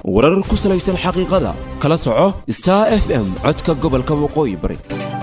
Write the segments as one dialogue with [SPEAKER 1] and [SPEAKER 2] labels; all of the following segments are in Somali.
[SPEAKER 1] warar ku salaysan xaqiiqada kala soco Star FM codka gobolka waqooyi bari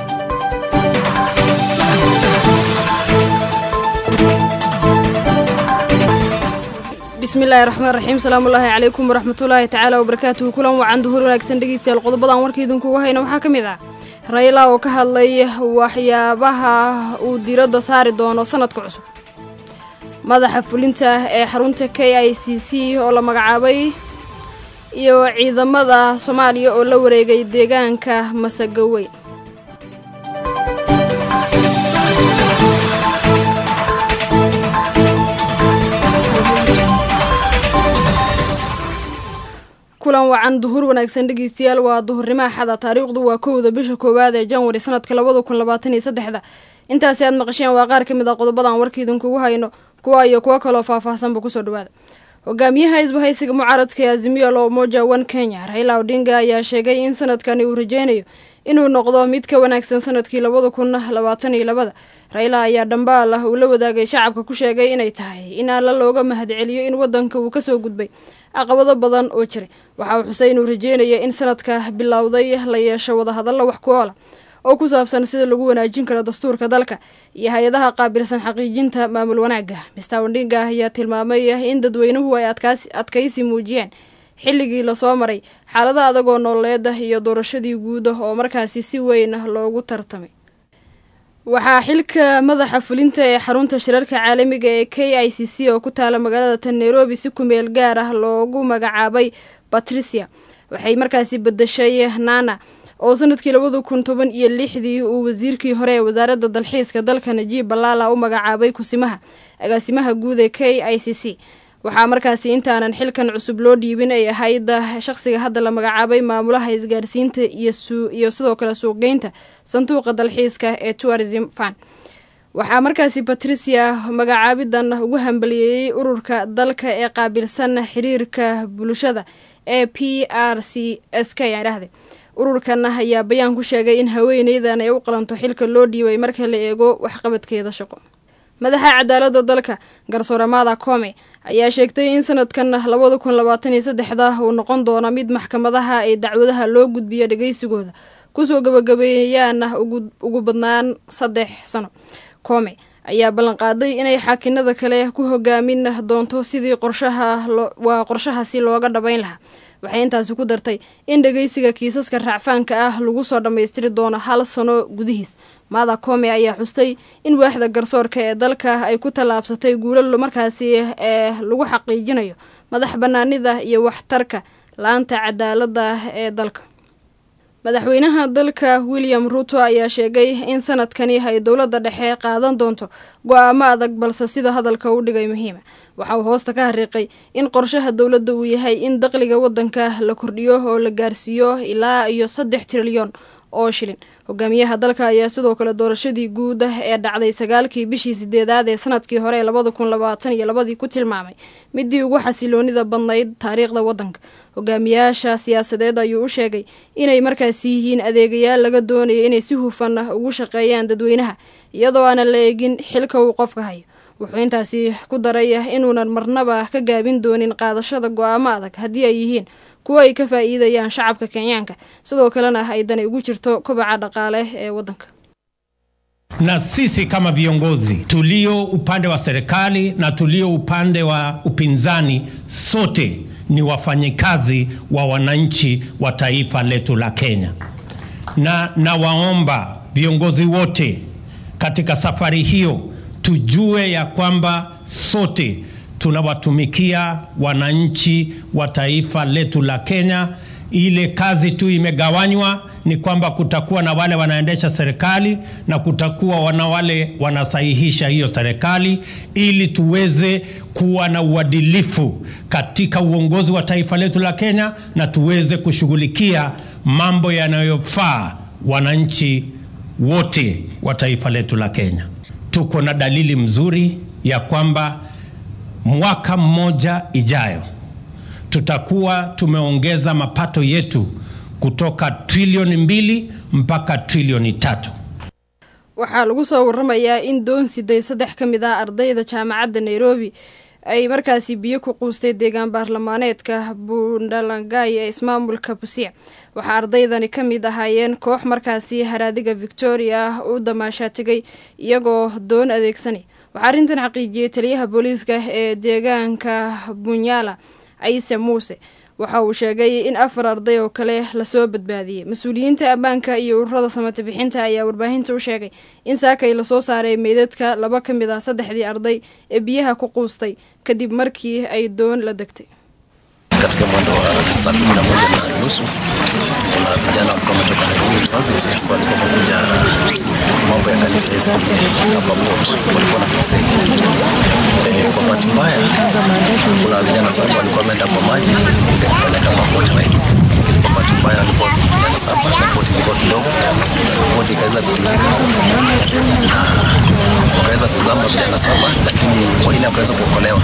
[SPEAKER 2] bismillaahir rahmaanir rahiim salaamullaahi calaykum waraxmatullaahi tacaala wabarakaatuhu kulan wacan duhur wanaagsan dhegeystayaal qodobadan warkeedinku wahayna waxaa kamid ah Raila oo ka hadlay waxyaabaha uu diiradda saari doono sanadka cusub madaxa fulinta ee xarunta KICC oo la magacaabay iyo ciidamada Soomaaliya oo la wareegay deegaanka Masagaweyn kulan wacan duhur wanaagsan dhageystayaal waa duhurnimo axada taariikhdu waa 1 bisha koowaad ee January sanadka 2023 intaas aad maqasheen waa qaar kamid ah qodobadan warkeedinku ugu hayno kuwa iyo kuwa kale oo faahfaahsan ku soo dhawaada hogaamiyaha isbahaysiga mucaaradka Azimio la Umoja One Kenya Raila Odinga ayaa sheegay in sanadkan uu rajeynayo inuu noqdo mid ka wanaagsan sanadkii 2022 Raila ayaa dhambaal ah uu la wadaagay shacabka ku sheegay inay tahay in alla looga mahadceliyo in wadanka uu ka soo gudbay caqabado badan oo jiray waxa uu Xuseen uu rajeynayo in sanadka bilowday la yeesho wada hadal wax ku ool oo ku saabsan sida lagu wanaajin karo dastuurka dalka iyo hay'adaha qaabilsan xaqiijinta maamul wanaaga Mr. Odinga ayaa tilmaamay in dadweynuhu ay adkaysi muujiyeen xilligii la soo maray xaalada adag oo nololeed iyo doorashadii guud oo markaasi si weyn loogu tartamay waxaa xilka madaxa fulinta ee xarunta shirarka caalamiga ee KICC oo ku taala magaalada Nairobi si ku meel gaar ah loogu magacaabay Patricia waxay markaasi bedeshay Nana oo sanadkii 2016 uu wasiirkii hore ee wasaaradda dalxiiska dalka Najib Balala u magacaabay kusimaha agaasimaha guud ee KICC waxaa markaasi intaanan xilkan cusub loo dhiibin ay ahayd shakhsiga hadda la magacaabay maamulaha isgaarsiinta iyo sidoo kale suuqgeynta sanduuqa dalxiiska ee Tourism Fund waxaa markaasi Patricia magacaabidan ugu hambaliyay ururka dalka ee qaabilsan xiriirka bulshada ee PRCSK yiraahday ururkan ayaa bayaan ku sheegay in haweeneydan ay u qalanto xilka loo dhiibay marka la eego waxqabadkeeda shaqo madaxa cadaaladda dalka garsoore Martha Koome ayaa sheegtay in sanadkan 2023 uu noqon doono mid maxkamadaha ay dacwadaha loo gudbiyo dhageysigooda ku soo gabagabeeyaan ugu badnaan 3 sano Koome ayaa ballan qaaday inay xakinada kale ku hogaamin doonto sidii qorshaha si looga dhabayn lahaa waxay intaas ku dartay in dhageysiga kiisaska racfaanka ah lagu soo dhameystiri doono 1 sano gudihiis Martha Koome ayaa xustay in waaxda garsoorka ee dalka ay ku talaabsatay guulo markaasi lagu xaqiijinayo madax banaanida iyo waxtarka laanta cadaaladda ee dalka madaxweynaha dalka William Ruto ayaa sheegay in sanadkani ay dawladda dhexe qaadan doonto go'aamo adag balse sida hadalka u dhigay muhiim waxa uu hoosta ka xariiqay in qorshaha dawladda uu yahay in dakhliga wadanka la kordhiyo oo la gaarsiiyo ilaa iyo 3 trilyan oo shilin hogaamiyaha dalka ayaa sidoo kale doorashadii guud ee dhacday 9kii bishii 8aad ee sanadkii hore 2022 ku tilmaamay midii ugu xasiloonida badnayd taariikhda wadanka hogaamiyaasha siyaasadeed ayuu u sheegay inay markaas yihiin adeegayaal laga doonayo inay si hufan ugu shaqeeyaan dadweynaha iyadoo aan la eegin xilka uu qofka hayo wuxuu intaasi ku daray inuunan marnaba ka gaabin doonin qaadashada go'aamo adag haddii ay yihiin kuwa ay ka faa'iidayaan shacabka Kenyaanka sidoo kalena ay dani ugu jirto kobaca dhaqaale ee wadanka
[SPEAKER 3] na sisi kama viongozi tulio upande wa serikali na tulio upande wa upinzani sote ni wafanyikazi wa wananchi wa taifa letu la Kenya na waomba viongozi wote katika safari hiyo tujue ya kwamba sote tunawatumikia wananchi wa taifa letu la Kenya. Ile kazi tu imegawanywa ni kwamba kutakuwa na wale wanaendesha serikali na kutakuwa na wale wanasahihisha hiyo serikali ili tuweze kuwa na uadilifu katika uongozi wa taifa letu la Kenya na tuweze kushughulikia mambo yanayofaa wananchi wote wa taifa letu la Kenya. Tuko na dalili mzuri ya kwamba mwaka mmoja ijayo tutakuwa tumeongeza mapato yetu kutoka trilioni 2 mpaka trilioni 3.
[SPEAKER 2] waxaa lagu soo waramayaa in doon 3 kamid ah ardayda jaamacadda Nairobi ay markaasi biyo ku quustay deegaan baarlamaaneedka Buundalangay ee ismaamulka Busia. waxaa ardaydani ka mid ahaayeen koox markaasi haraadiga Victoria u damaasha tagay iyagoo doon adeegsanay. waxaa arrintan xaqiijiyay taliyaha booliiska ee deegaanka Bunyala Ciise Muuse. waxa uu sheegay in 4 arday oo kale la soo badbaadiyay. Mas'uuliyiinta ammaanka iyo ururada samata bixinta ayaa warbaahinta u sheegay in saakay la soo saaray meedadka 2 ka mid ah 3 arday ee biyaha ku quustay kadib markii ay doon la degtay.
[SPEAKER 4] Katika mwendo wa saa 11:30 kuna vijana ambao wametoka university ambao walikuwa wamekuja mambo ya kanisa hapa port, walikuwa na kusema kwa bahati mbaya kuna vijana 7 walikuwa wameenda kwa maji kufanya kama boat ride. Kwa bahati mbaya walikuwa vijana 7, boti ilikuwa kidogo, boti ikaweza kutingika na wakaweza kuzama vijana 7, lakini wengine wakaweza kuokolewa.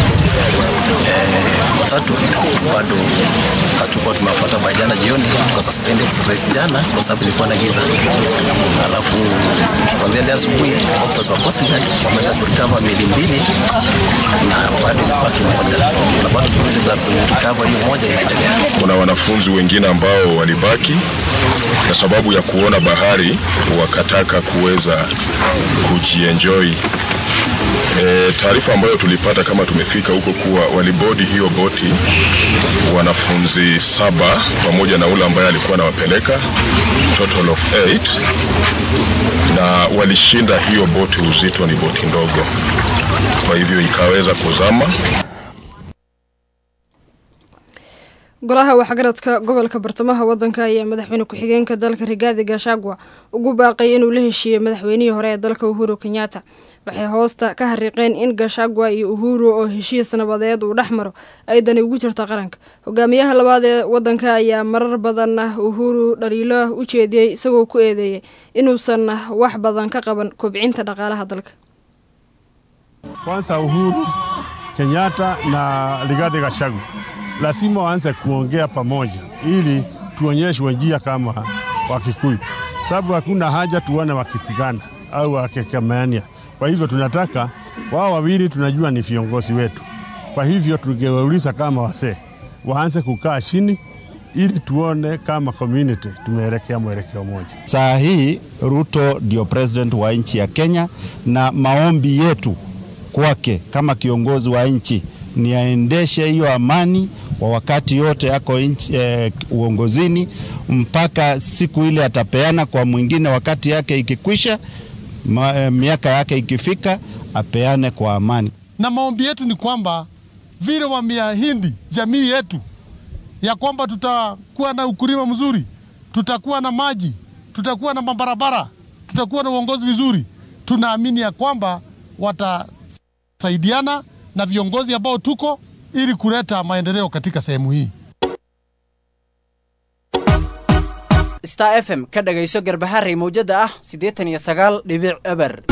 [SPEAKER 4] Watatu bado hatukuwa tumepata bajana jioni kwa suspended sasa jana kwa sababu ilikuwa na giza. Alafu kuanzia leo asubuhi officers wa Coast Guard wameweza kurecover miili 2 na bado baki moja. Na bado juhudi za kurecover hiyo moja inaendelea.
[SPEAKER 5] Kuna wanafunzi wengine ambao walibaki kwa sababu ya kuona bahari wakataka kuweza kujienjoy. Taarifa ambayo tulipata kama tumefika huko kuwa walibodi hiyo boti wanafunzi 7 pamoja na ule ambaye alikuwa anawapeleka, total of 8, na walishinda hiyo boti. Uzito ni boti ndogo, kwa hivyo ikaweza kuzama.
[SPEAKER 2] golaha waxgaradka gobolka bartamaha wadanka ayaa madaxweyne ku-xigeenka dalka Rigathi Gachagua ugu baaqay inuu la heshiiyo madaxweynihii hore ee dalka Uhuru Kenyatta. waxay hoosta ka xariiqeen in Gachagua iyo Uhuru oo heshiis nabadeed uu dhaxmaro ay dani ugu jirto qaranka. hogaamiyaha labaad ee wadanka ayaa marar badan Uhuru dhaliilo u jeediyay isagoo ku eedeeyay inuusan wax badan ka qaban kobcinta dhaqaalaha dalka.
[SPEAKER 6] Kwanza Uhuru Kenyatta na Rigathi Gachagua lazima waanze kuongea pamoja ili tuonyeshwe njia kama Wakikuyu, sababu hakuna haja tuone wakipigana au wakikemeania. Kwa hivyo tunataka wao wawili, tunajua ni viongozi wetu, kwa hivyo tungewauliza kama wasee waanze kukaa chini ili tuone kama community tumeelekea mwelekeo moja.
[SPEAKER 7] Saa hii Ruto ndio president wa nchi ya Kenya, na maombi yetu kwake kama kiongozi wa nchi ni aendeshe hiyo amani kwa wakati yote yako uongozini mpaka siku ile atapeana kwa mwingine, wakati yake ikikwisha, miaka yake ikifika, apeane kwa amani.
[SPEAKER 8] Na maombi yetu ni kwamba vile wameahidi jamii yetu ya kwamba tutakuwa na ukulima mzuri, tutakuwa na maji, tutakuwa na mabarabara, tutakuwa na uongozi vizuri, tunaamini ya kwamba watasaidiana na viongozi ambao tuko ili kuleta maendeleo katika sehemu hii.
[SPEAKER 9] Star FM ka dhagayso Garbaharey mawjada ah 89.eber.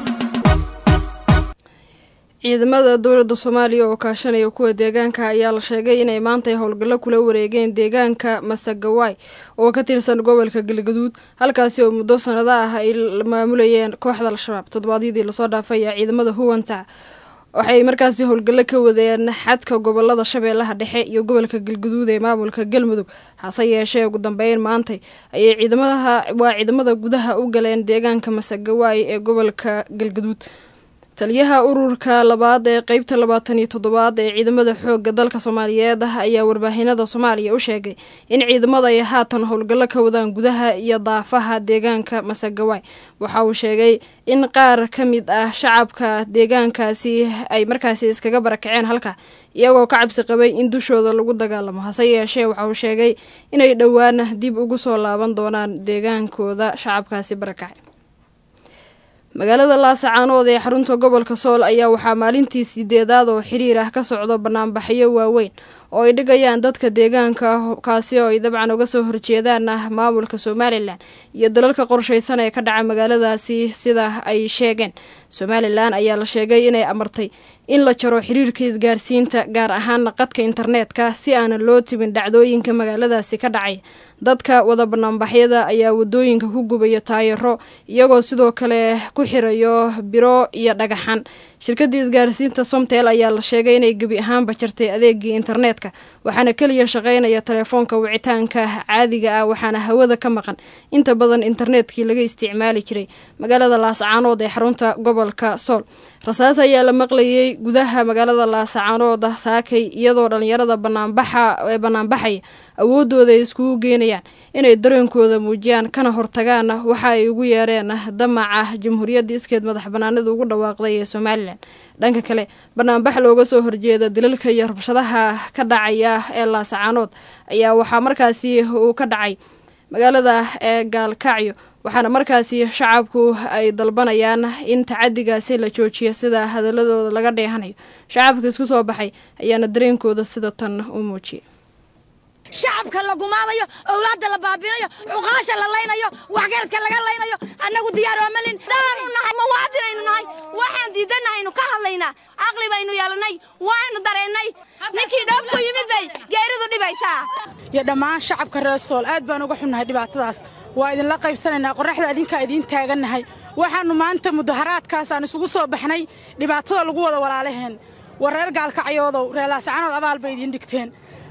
[SPEAKER 2] ciidamada dowladda Soomaaliya oo kaashanaya kuwa deegaanka ayaa la sheegay inay maanta howlgallo kula wareegeen deegaanka Masagawaay oo ka tirsan gobolka Galgaduud, halkaas oo muddo sanado ah ay maamulayeen kooxda Al-Shabaab. toddobaadkii la soo dhaafay ciidamada Huwanta waxay markaasi howlgallo ka wadeen xadka gobolada Shabeellaha Dhexe iyo gobolka Galgaduud ee maamulka Galmudug. hase yeeshee ugu dambeyn maanta ayay ciidamada gudaha u galeen deegaanka Masagawaay ee gobolka Galgaduud. taliyaha ururka labaad ee qaybta 27 ee ciidamada xoogga dalka Soomaaliyeed ayaa warbaahinada Soomaaliya u sheegay in ciidamada ay haatan howlgallo ka wadaan gudaha iyo daafaha deegaanka Masagawaay. waxa uu sheegay in qaar ka mid ah shacabka deegaankaasi ay markaasi iskaga barakaceen halka iyagoo ka cabsi qabay in dushooda lagu dagaalamo. hase yeeshee waxa uu sheegay inay dhowaan dib ugu soo laaban doonaan deegaankooda shacabkaasi barakacay. magaalada Laascaanood ee xarunta gobolka Sool ayaa waxaa maalintii 8aad oo xiriir ah ka socdo banaanbaxyo waaweyn oo ay dhigayaan dadka deegaanka, kaasi oo ay dabcan uga soo horjeedaan maamulka Somaliland iyo dalalka qorsheysan ee ka dhaca magaaladaasi. sida ay sheegeen, Somaliland ayaa la sheegay inay amartay in la jaro xiriirka isgaarsiinta gaar ahaan qadka internetka si aan loo tibin dhacdooyinka magaaladaasi ka dhacay. dadka wada banaanbaxyada ayaa wadooyinka ku gubaya taayiro iyagoo sidoo kale ku xirayo biro iyo dhagaxan. shirkadda isgaarsiinta Somtel ayaa la sheegay inay gebi ahaanba jartay adeegii internetka waxaana kaliya shaqeynaya telefoonka wicitaanka caadiga ah waxaana hawada ka maqan inta badan internetkii laga isticmaali jiray magaalada Laascaanood ee xarunta gobolka Sool. rasaas ayaa la maqlayay gudaha magaalada Laascaanood saakay iyadoo dhalinyarada banaanbaxay awoodooda ay isku geenayaan inay dareenkooda muujiyaan kana hortagaan waxa ay ugu yeereen damaca jamhuuriyadda iskeed madax banaanida ugu dhawaaqday ee Soomaaliland. dhanka kale banaanbax looga soo horjeeda dilalka iyo rabshadaha ka dhacaya ee Laascaanood ayaa waxaa markaasi uu ka dhacay magaalada Gaalkacyo waxaana markaasi shacabku ay dalbanayaan in tacadigaasi la joojiyo sida hadaladooda laga dheehanayo. shacabka isku soo baxay ayaana dareenkooda sida tan u muujiyay.
[SPEAKER 10] shacabka la gumaadayo awlaadda la baabinayo cuqaasha la laynayo waxgaradka laga laynayo annagu diyaar oo malin dhaanu nahay muwaadinaynu nahay waxaan diidanahay ka hadlaynaa aqli baynu yeelanay waanu dareennay ninkii dhoof ku yimid bay geeridu dhibaysaa
[SPEAKER 11] iyo dhammaan shacabka reer Sool aad baan uga xunnahay dhibaatadaas waa idin la qaybsanaynaa qorraxda idinka idin taaganahay waxaanu maanta mudaharaadkaas aan isugu soo baxnay dhibaatada lagu wada walaalaheen wareer Gaalkacyoodow reer Laascaanood abaal bay idin dhigteen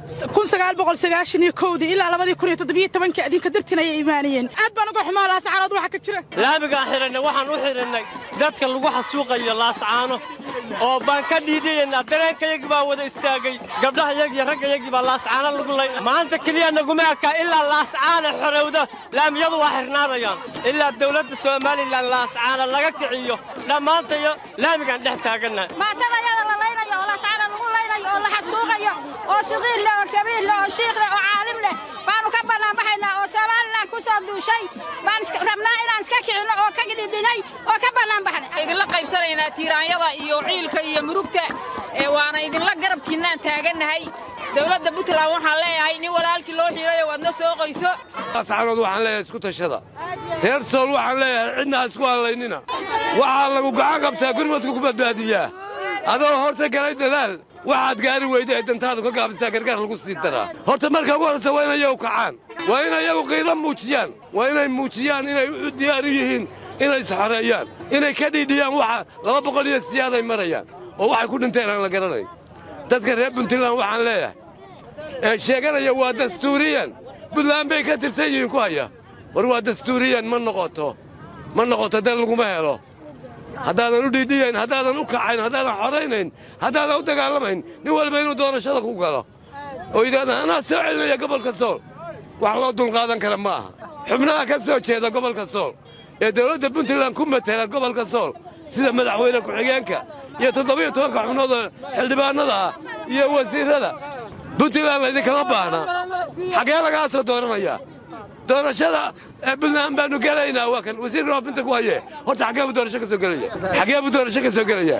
[SPEAKER 11] 1990 ilaa 2017 adinka dartinay iimaaniyeen aad baan uga xumaa Laascaanood waxa ka jira
[SPEAKER 12] laamiga xiranay waxaan u xiranay dadka lagu xasuuqayo Laascaano oo baan ka dhiidayna dareenkayga baa wada istaagay gabdhaha iyaga ragayga baa Laascaano lagu leeyahay maanta kaliya naguma ka ilaa Laascaano xorowda laamiyadu waa xirnaanayaan ilaa dawladda Soomaaliland Laascaano laga kiciyo dhamaantayo laamigan dhex taagana
[SPEAKER 10] maatada la leynayo Laascaano lagu leynayo oo la xasuuqayo oo siqiil oo kabiir oo sheekh oo caalim leh baanu ka banaanbaxaynaa oo Soomaaliland ku soo duushay baan rabnaa inaan iska kicino oo ka gididinay oo ka banaanbaxnay
[SPEAKER 13] idin la qaybsanaynaa tiiraanyada iyo ciilka iyo murugta waana idin la garabkiinaan taaganahay dawladda Puntland waxaan leeyahay in walaalkii loo xiray wadna soo qoyso
[SPEAKER 14] Laascaanood waxaan leeyahay isku tashada reer Sool waxaan leeyahay cidna isku halaynina waxa lagu gacan qabtaa gurmadku ku badbaadiyaa adoo horta galay dadaal waxaad gaari weyday dantaadu ka gaabisay gargaar lagu sii daraa horta marka ugu horeysa waa inay u kacaan waa inay u qiiro muujiyaan waa inay muujiyaan inay u diyaar yihiin inay saxareeyaan inay ka dhidhiyaan waxa 200 iyo siyaad ay marayaan oo waxay ku dhinteen aan la garanay dadka reer Puntland waxaan leeyahay sheeganaya waa dastuuriyan Puntland bay ka tirsan yihiin ku haya war waa dastuuriyan ma noqoto dal lagu ma helo haddaadan u dhiidhiyayn haddaadan u kacayn haddaadan xoraynayn haddaadan u dagaalamayn nin walba inuu doorashada ku galo oo yidhaahda anaa soo celinaya gobolka Sool wax loo dulqaadan kara ma aha xubnaha ka soo jeeda gobolka Sool ee dawladda Puntland ku matala gobolka Sool sida madaxweyne ku-xigeenka iyo 17 xubnood xildhibaanada iyo wasiirada Puntland idinkama baahna xagee laga soo dooranaya doorashada Puntland baanu galaynaa waa kan wasiirka waafinta ku haye horta xagee buu doorasho ka soo gelaya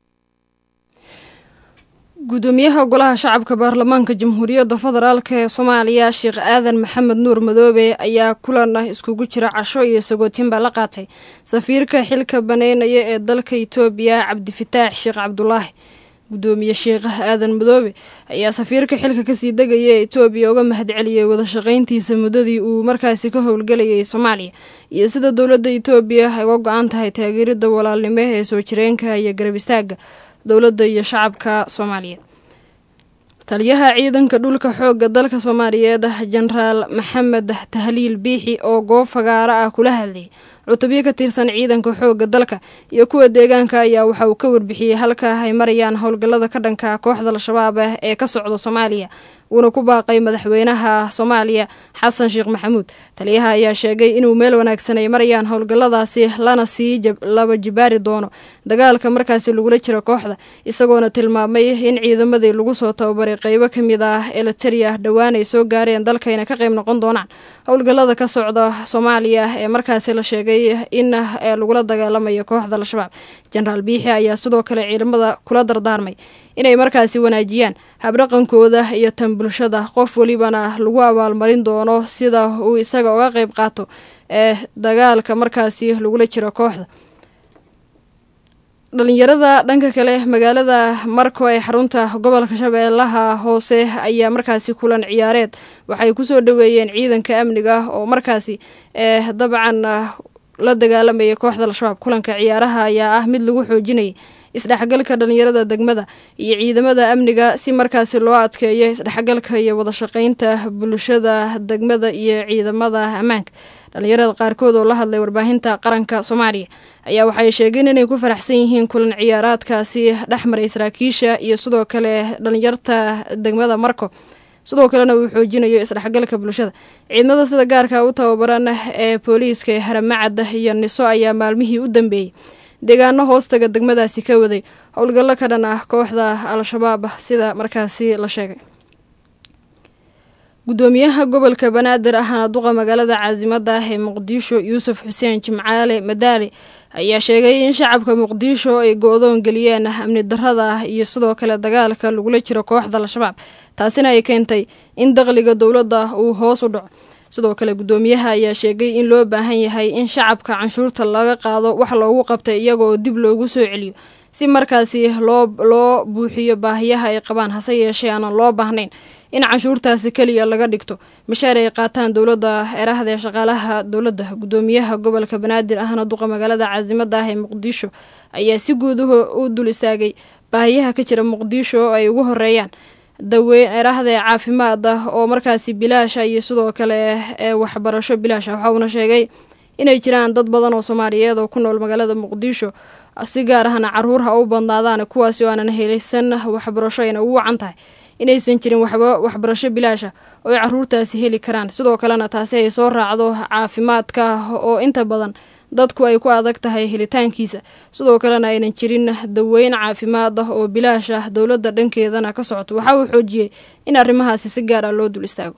[SPEAKER 2] gudoomiyaha golaha shacabka baarlamaanka jamhuuriyadda federaalka ee Soomaaliya Sheekh Aadan Maxamed Nuur Madoobe ayaa kulan iskugu jira casho iyo sagootinba la qaatay safiirka xilka baneynaya ee dalka Itoobiya Cabdifataax Sheekh Cabdullaahi gudoomiye Sheekh Aadan Madoobe ayaa safiirka xilka ka sii degaya Itoobiya uga mahadceliyay wada shaqayntiisa muddadii uu markaasi ka howlgalayay Soomaaliya iyo sida dawladda Itoobiya ay uga go'an tahay taageeridda walaalnimo ee soo jireenka iyo garab istaaga dawladda iyo shacabka Soomaaliyeed. taliyaha ciidanka dhulka xoogga dalka Soomaaliyeed Generaal Maxamed Tahliil Biixi oo goob fagaara ah kula hadlay cutubyo ka tirsan ciidanka xoogga dalka iyo kuwa deegaanka ayaa waxa uu ka warbixiyay halka ay marayaan howlgallada ka dhanka kooxda Al-Shabaab ee ka socda Soomaaliya uuna ku baaqay madaxweynaha Soomaaliya Xasan Sheekh Maxamuud. taliyaha ayaa sheegay inuu meel wanaagsan ay marayaan howlgalladaasi lana sii laba jibaari doono dagaalka markaasi lagula jiro kooxda isagoona tilmaamay in ciidamadii lagu soo tababaray qaybo ka mid ah Eritrea dhawaan ay soo gaareen dalkayna ka qayb noqon doonaan howlgallada ka socda Soomaaliya ee markaasi la sheegay in lagula dagaalamayo kooxda Al-Shabaab. Generaal Biixi ayaa sidoo kale ciidamada kula dardaarmay inay markaasi wanaajiyaan habdhaqankooda iyo tan bulshada qof walibana lagu abaalmarin doono sida uu isaga uga qayb qaato dagaalka markaasi lagula jiro kooxda. dhalinyarada dhanka kale magaalada Marko ee xarunta gobolka Shabeellaha Hoose ayaa markaasi kulan ciyaareed waxay ku soo dhaweeyeen ciidanka amniga oo markaasi dabcan la dagaalamaya kooxda al-shabaab. Kulanka ciyaaraha ayaa ah mid lagu xoojinay isdhexgalka dhalinyarada degmada iyo ciidamada amniga si markaasi loo adkeeyo isdhexgalka iyo wada shaqeynta bulshada degmada iyo ciidamada ammaanka. dhalinyarada qaarkood oo la hadlay warbaahinta qaranka Soomaaliya ayaa waxay sheegeen inay ku faraxsan yihiin kulan ciyaaraadkaasi dhexmaray saraakiisha iyo sidoo kale dhalinyarta degmada Marko. sidoo kalena uu xoojinayo isdhexgalka bulshada. ciidamada sida gaarka u tababaran ee booliiska ee Haramcad iyo Niso ayaa maalmihii u dambeeyay deegaano hoostaga degmadaasi ka waday howlgallo ka dhan ah kooxda al-shabaab sida markaasi la sheegay. gudoomiyaha gobolka Banaadir ahna duqa magaalada caasimada ee Muqdisho Yuusuf Xuseen Jimcaale Madaali ayaa sheegay in shacabka Muqdisho ay go'doon galiyeen amni darrada iyo sidoo kale dagaalka lagula jiro kooxda al-shabaab, taasina ay keentay in dakhliga dowladda uu hoos u dhaco. sidoo kale gudoomiyaha ayaa sheegay in loo baahan yahay in shacabka canshuurta laga qaado wax loogu qabtay iyagoo dib loogu soo celiyo si markaasi loo buuxiyo baahiyaha ay qabaan, hase yeeshee aanan loo baahnayn in canshuurtaasi kaliya laga dhigto mishaar ay qaataan dowladda eraahda ee shaqaalaha dowladda. gudoomiyaha gobolka Banaadir ahna duqa magaalada caasimada ee Muqdisho ayaa si guud u dul istaagay baahiyaha ka jira Muqdisho oo ay ugu horeeyaan daweyn eraahda caafimaad oo markaasi bilaasha iyo sidoo kale waxbarasho bilaasha. waxa uu sheegay inay jiraan dad badan oo Soomaaliyeed oo ku nool magaalada Muqdisho si gaar ahna caruur ha u badnaadaan kuwaas oo aanan helaysan waxbarasho ayna ugu wacan tahay inaysan jirin waxbarasho bilaasha oo caruurtaasi heli karaan. sidoo kalena taasi ay soo raacdo caafimaadka oo inta badan dadku ay ku adag tahay helitaankiisa. sidoo kalena aynan jirin daweyn caafimaad oo bilaash ah dowladda dhankeedana ka socoto. waxa uu xoojiyay in arrimahaasi si gaar ah loo dul istaago.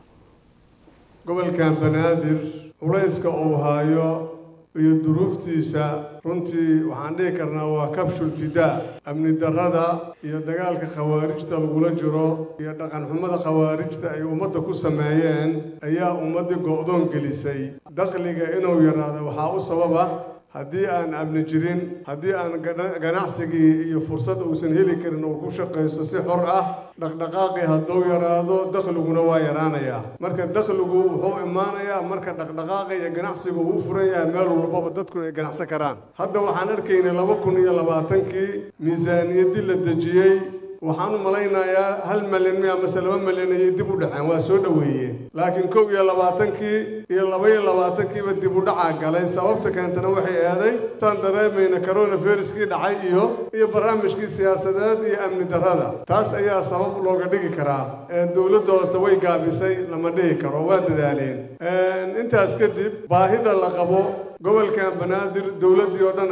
[SPEAKER 15] gobolkan Banaadir culayska uu hayo iyo duruuftiisa runtii waxaan dhihi karnaa waa kabshul fidaa. amni darrada iyo dagaalka khawaarijta lagula jiro iyo dhaqan xumada khawaarijta ay ummadda ku sameeyeen ayaa ummadii go'doon gelisay. dakhliga inuu yaraado waxaa u sababa haddii aan amni jirin, haddii aan ganacsigii iyo fursad uusan heli karin uu ku shaqaysto si xor ah, dhaqdhaqaaqii hadduu yaraado dakhliguna waa yaraanayaa. marka dakhligu wuxuu imaanayaa marka dhaqdhaqaaqa iyo ganacsigu uu furan yahay meel walbaba dadkuna ay ganacsan karaan. hadda waxaan arkaynay 2020kii miisaaniyaddii la dejiyey waxaan u malaynayaa 1 milyan ama 2 milyan ay dib u dhaceen, waa soo dhaweeyeen. laakiin 2021kii iyo 2022kiiba dib u dhaca galay. sababta keentana waxay aaday tan dareemayna coronaviruskii dhacay iyo barnaamijkii siyaasadeed iyo amni darrada. taas ayaa sabab looga dhigi karaa. dowladda hoose way gaabisay lama dhihi karo, waa dadaaleen. intaas kadib baahida la qabo gobolkan Banaadir dowladdii oo dhan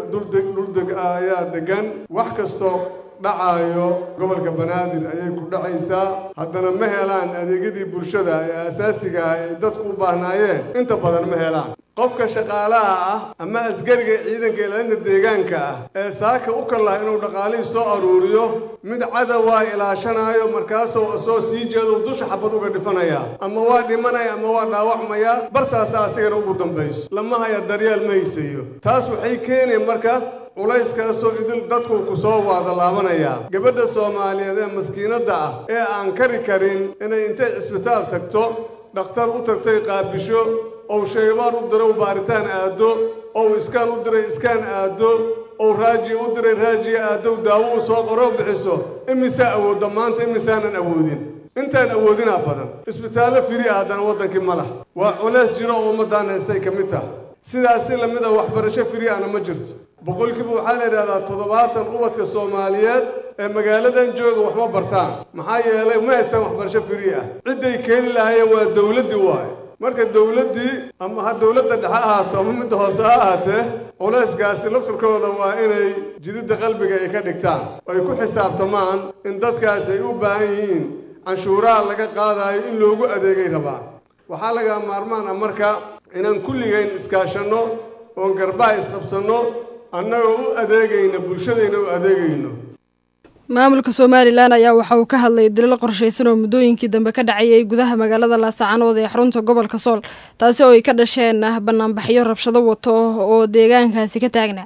[SPEAKER 15] ayaa ayaa degan. wax kastoo dhacayo gobolka Banaadir ayay ku dhacaysaa. haddana ma helaan adeegyadii bulshada ee asaasiga ah ee dadku u baahnaayeen, inta badan ma helaan. qofka shaqaalaha ah ama askariga ciidanka ilaalinta deegaanka ah ee saaka u kala inuu dhaqaalihii soo aruuriyo mid cadawaa ilaashanayo markaasoo soo sii jeedo dusha xabad uga dhifanaya ama waa dhimanaya ama waa dhaawacmaya. bartaas asigana ugu dambayso lama haya daryeel ma haysayo. taas waxay keeneen marka culayskaasoo idil dadku ku soo waada laabanaya. gabadha Soomaaliyeed ee maskiinada ah ee aan kari karin inay intay isbitaal tagto dhakhtar u tagtay qaabisho oo shaybaar u diray baaritaan aado oo iskaan u diray iskaan aado oo raaji u diray raaji aado daawo u soo qoro bixiso imisa awood maanta imisaanan awoodin. intaan awoodina badan isbitaalo firi aadan wadankii ma laha. waa culays jiro oo ummadaan haystay ka mid tahay. sidaas la mid ah waxbarasho firi ah ma jirto. boqolkiiba waxaa la yiraahdaa 70 ubadka Soomaaliyeed ee magaaladan jooga wax ma bartaan. maxaa yeelay ma haystaan waxbarasho firi ah. ciday keeni lahaayeen waa dawladii waay. marka dawladii ama dawladda dhexe ahaato ama mid hoose ahaatee culayskaasi laftirkooda waa inay jidida qalbiga ay ka dhigtaan oo ay ku xisaabtamaan in dadkaas ay u baahan yihiin canshuuraha laga qaadayo in loogu adeegay rabaan. waxaa laga maarmaan marka inaan kulligeyn iskaashano oo garbaha isqabsano annagoo u adeegayna bulshadayna u adeegayno.
[SPEAKER 2] maamulka Somaliland ayaa waxa uu ka hadlay dilal qorsheysan oo muddooyinkii dambe ka dhacayay gudaha magaalada Laascaanood ee xarunta gobolka Sool, taasi oo ay ka dhasheen banaanbaxyo rabshado wato oo deegaankaasi ka taagnaa.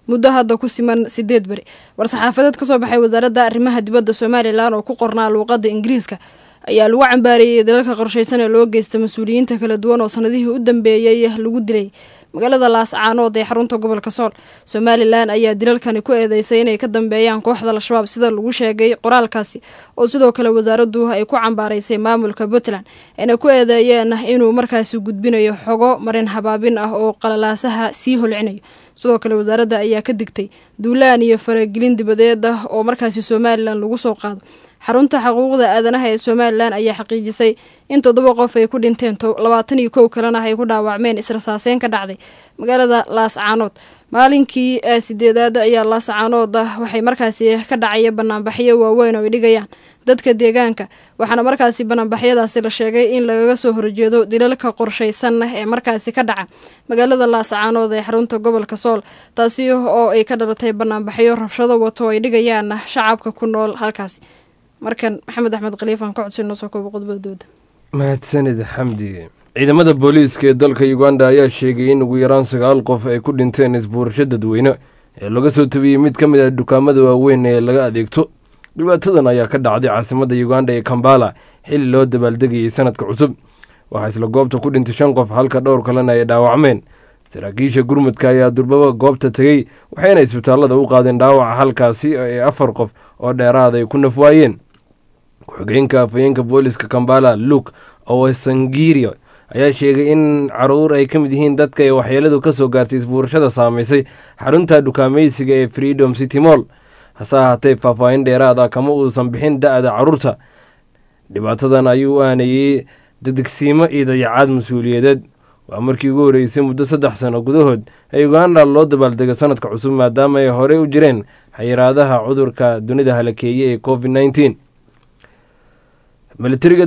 [SPEAKER 2] muddo hadda ku siman 8 bari. War-saxaafadeed ka soo baxay wasaaradda arrimaha dibadda Somaliland oo ku qornaa luuqadda Ingiriiska ayaa lagu cambaariyay dalalka qorsheysan ee loo geystay mas'uuliyiinta kala duwan oo sanadihii u dambeeyay lagu dilay magaalada Laascaanood ee xarunta gobolka Sool. Somaliland ayaa dilalkani ku eedeysay inay ka dambeeyaan kooxda Al-Shabaab sida lagu sheegay qoraalkaasi oo sidoo kale wasaaraddu ay ku cambaaraysay maamulka Puntland inay ku eedeeyeen inuu markaasi gudbinayo xogo marin habaabin ah oo qalalaasaha sii holcinayo. sidoo kale wasaaradda ayaa ka digtay duulaan iyo faragelin dibadeed ah oo markaasi Somaliland lagu soo qaado. xarunta xuquuqda aadanaha ee Somaliland ayaa xaqiijisay in 7 qof ay ku dhinteen 21 kalena ay ku dhaawacmeen israasaaseen ka dhacday magaalada Laascaanood. maalinkii 8aad ayaa Laascaanood waxay markaasi ka dhacay banaanbaxyo waaweyn oo ay dhigayaan dadka deegaanka waxaana markaasi banaanbaxyadaasi la sheegay in laga soo horjeedo dilalka qorsheysan ee markaasi ka dhaca magaalada Laascaanood ee xarunta gobolka Sool taasi oo ay ka dhalatay banaanbaxyo rabshado wato ay dhigayaan shacabka ku nool halkaasi. markan Maxamed Axmed Khaliifan ka codsan soo koob qodobadooda.
[SPEAKER 16] mahadsanid Xamdi. ciidamada booliiska ee dalka Uganda ayaa sheegay in ugu yaraan 9 qof ay ku dhinteen isbuurasho dadweyne ee laga soo tabiyay mid ka mid ah dukaamada waaweyn ee laga adeegto. dhibaatadan ayaa ka dhacday caasimadda Uganda ee Kampala xilli loo dabaaldegayay sanadka cusub. waxaa isla goobta ku dhintay 5 qof halka dhowr kalena ay dhaawacmeen. saraakiisha gurmudka ayaa durbaba goobta tagay waxayna isbitaalada u qaadeen dhaawaca halkaasi ee 4 qof oo dheeraad ay ku nafwaayeen. ku-xigeenka afhayeenka booliiska Kampala Luke Owesangirio ayaa sheegay in caruur ay ka mid yihiin dadka ay waxyeeladu ka soo gaartay isbuurashada saamaysay xarunta dukaamaysiga ee Freedom City Mall. hase ahaatee faahfaahin dheeraad ah kama uusan bixin da'da caruurta. dhibaatadan ayuu aanayay degdegsiimo iyo dayacaad mas-uuliyadeed. waa markii ugu horeysay muddo 3 sano gudahood ee Uganda loo dabaaldegay sanadka cusub maadaama ay horey u jireen xayiraadaha cudurka dunida halakeeyay ee COVID-19. militariga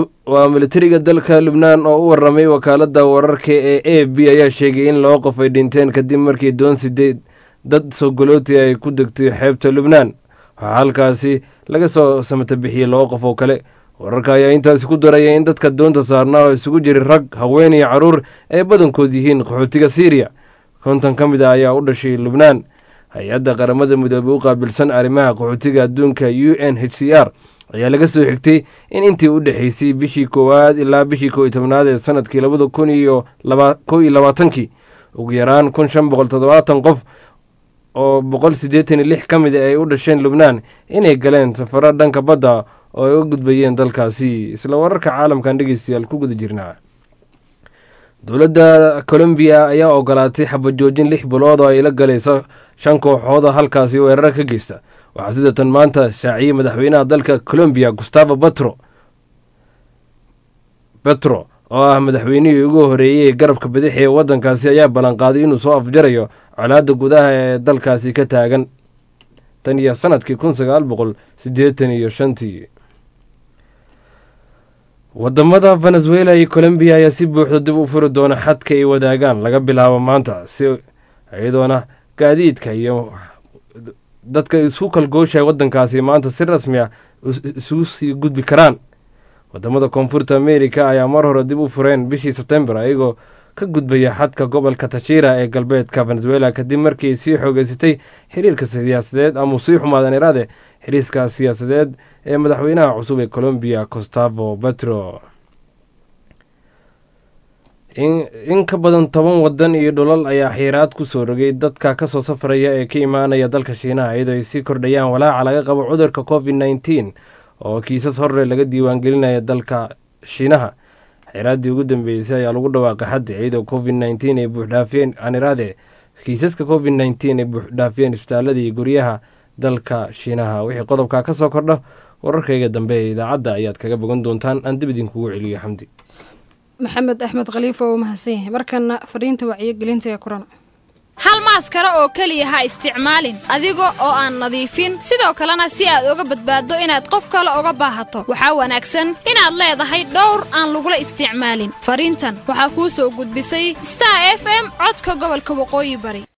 [SPEAKER 16] dalka Lubnaan oo u waramay wakaaladda wararka ee AP ayaa sheegay in 2 qof ay dhinteen kadib markii doon 8 dad soo galooti ay ku degtay xeebta Lubnaan. waxaa halkaasi laga soo samata bixiyay 2 qof oo kale. wararka ayaa intaasi ku daraya in dadka doonta saarnaa oo isugu jiray rag, haween iyo caruur ay badankood yihiin qaxootiga Syria. 50 ka mid ah ayaa u dhashay Lubnaan. hay-adda qaramada midoobay u qaabilsan arrimaha qaxootiga adduunka UNHCR ayaa laga soo xigtay in intii u dhaxaysay bishii 1 ilaa bishii 11 ee sanadkii 2021 ugu yaraan 1570 qof oo 186 ka mid ay u dhasheen Lubnaan inay galeen safaro dhanka badda oo ay u gudbayeen dalkaasi. isla wararka caalamkan dhegeystayaal ku guda jirnaa. dowladda Colombia ayaa ogolaatay xabajoojin 6 bilood oo ay la galayso 5 kooxood halkaasi weerar ka geysta. waxaa sida tan maanta shaaciyay madaxweynaha dalka Colombia Gustavo Petro oo ah madaxweynihii ugu horeeyay garabka bidix ee wadankaasi ayaa ballan qaaday inuu soo afjarayo colaadda gudaha ee dalkaasi ka taagan tan iyo sanadkii 1985. wadamada Venezuela iyo Colombia ayaa si buuxda dib u furi doona xadka ay wadaagaan laga bilaabo maanta si ayadoona gaadiidka iyo dadka isku kalgooshay wadankaasi maanta si rasmi ah isugu sii gudbi karaan. wadamada Koonfurta Amerika ayaa mar hore dib u fureen bishii September ayagoo ka gudbaya xadka gobolka Tachira ee galbeedka Venezuela kadib markii sii xoogeysatay xiriirka siyaasadeed ama sii xumaadan iraade xiriirka siyaasadeed ee madaxweynaha cusub ee Colombia Gustavo Petro. in ka badan 10 wadan iyo dhulal ayaa xiraad ku soo rogay dadka ka soo safraya ee ka imaanaya dalka Shiinaha iyadoo ay sii kordhayaan walaaca laga qabo cudurka COVID-19 oo kiisas hore laga diiwaan gelinaya dalka Shiinaha. xiraadii ugu dambeysay ayaa lagu dhawaaqay hadda iyadoo COVID-19 ay buuxdhaafeen aniraade kiisaska COVID-19 ay buuxdhaafeen isbitaalada iyo guryaha dalka Shiinaha. wixii qodobka ka soo kordho wararkayga dambe ee idaacadda ayaad kaga bogan doontaan. aan dib idin kugu celiyo Xamdi.
[SPEAKER 2] Maxamed Axmed Khaliif oo mahadsan markana fariinta wacyigelinta ee corona.
[SPEAKER 17] hal maaskaro oo kaliya ha isticmaalin adiga oo aan nadiifin sidoo kalena si aad uga badbaado inaad qof kale uga baahato waxaa wanaagsan inaad leedahay dhowr aan lagula isticmaalin. fariintan waxaa kuu soo gudbisay Star FM codka gobolka Waqooyi Bari.